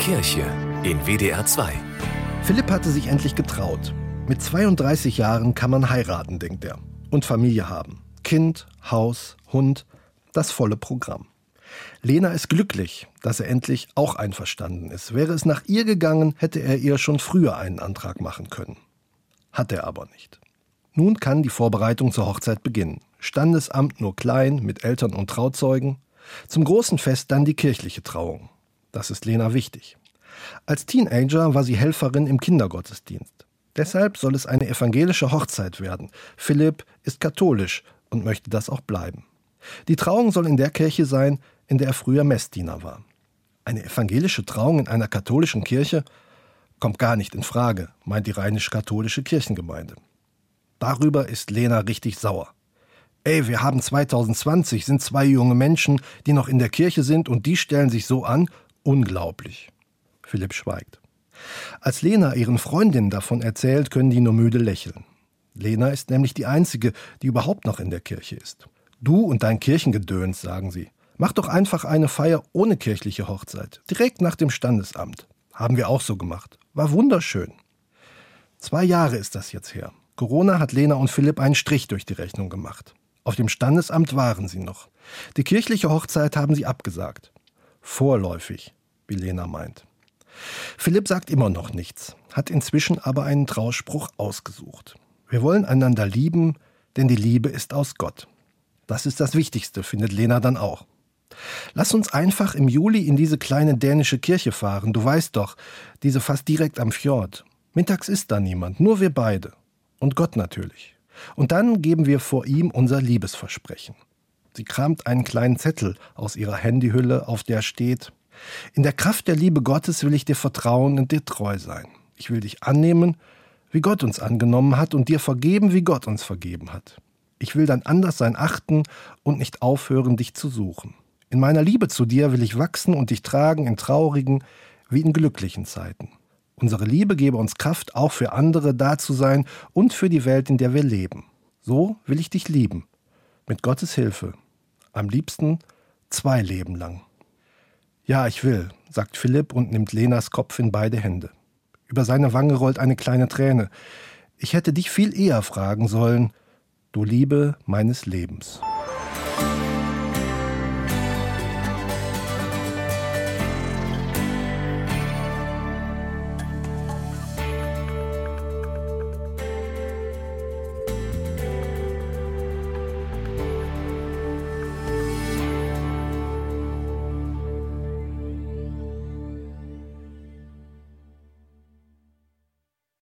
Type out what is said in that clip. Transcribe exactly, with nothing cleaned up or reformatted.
Kirche in W D R zwei. Philipp hatte sich endlich getraut. Mit zweiunddreißig Jahren kann man heiraten, denkt er. Und Familie haben. Kind, Haus, Hund, das volle Programm. Lena ist glücklich, dass er endlich auch einverstanden ist. Wäre es nach ihr gegangen, hätte er ihr schon früher einen Antrag machen können. Hat er aber nicht. Nun kann die Vorbereitung zur Hochzeit beginnen. Standesamt nur klein, mit Eltern und Trauzeugen. Zum großen Fest dann die kirchliche Trauung. Das ist Lena wichtig. Als Teenager war sie Helferin im Kindergottesdienst. Deshalb soll es eine evangelische Hochzeit werden. Philipp ist katholisch und möchte das auch bleiben. Die Trauung soll in der Kirche sein, in der er früher Messdiener war. Eine evangelische Trauung in einer katholischen Kirche kommt gar nicht in Frage, meint die rheinisch-katholische Kirchengemeinde. Darüber ist Lena richtig sauer. Ey, wir haben zwanzig zwanzig, sind zwei junge Menschen, die noch in der Kirche sind und die stellen sich so an? Unglaublich. Philipp schweigt. Als Lena ihren Freundinnen davon erzählt, können die nur müde lächeln. Lena ist nämlich die Einzige, die überhaupt noch in der Kirche ist. Du und dein Kirchengedöns, sagen sie. Mach doch einfach eine Feier ohne kirchliche Hochzeit, direkt nach dem Standesamt. Haben wir auch so gemacht. War wunderschön. Zwei Jahre ist das jetzt her. Corona hat Lena und Philipp einen Strich durch die Rechnung gemacht. Auf dem Standesamt waren sie noch. Die kirchliche Hochzeit haben sie abgesagt. Vorläufig, wie Lena meint. Philipp sagt immer noch nichts, hat inzwischen aber einen Trauspruch ausgesucht. Wir wollen einander lieben, denn die Liebe ist aus Gott. Das ist das Wichtigste, findet Lena dann auch. Lass uns einfach im Juli in diese kleine dänische Kirche fahren. Du weißt doch, diese fast direkt am Fjord. Mittags ist da niemand, nur wir beide. Und Gott natürlich. Und dann geben wir vor ihm unser Liebesversprechen. Sie kramt einen kleinen Zettel aus ihrer Handyhülle, auf der steht: In der Kraft der Liebe Gottes will ich dir vertrauen und dir treu sein. Ich will dich annehmen, wie Gott uns angenommen hat, und dir vergeben, wie Gott uns vergeben hat. Ich will dein Anderssein achten und nicht aufhören, dich zu suchen. In meiner Liebe zu dir will ich wachsen und dich tragen in traurigen wie in glücklichen Zeiten. Unsere Liebe gebe uns Kraft, auch für andere da zu sein und für die Welt, in der wir leben. So will ich dich lieben. Mit Gottes Hilfe. Am liebsten zwei Leben lang. Ja, ich will, sagt Philipp und nimmt Lenas Kopf in beide Hände. Über seine Wange rollt eine kleine Träne. Ich hätte dich viel eher fragen sollen, du Liebe meines Lebens.